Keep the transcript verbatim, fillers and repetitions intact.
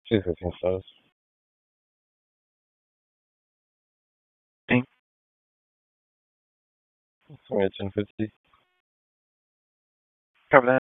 Sí, sí, sí, sabes. Sim, são estes N P Cs. Tá bem.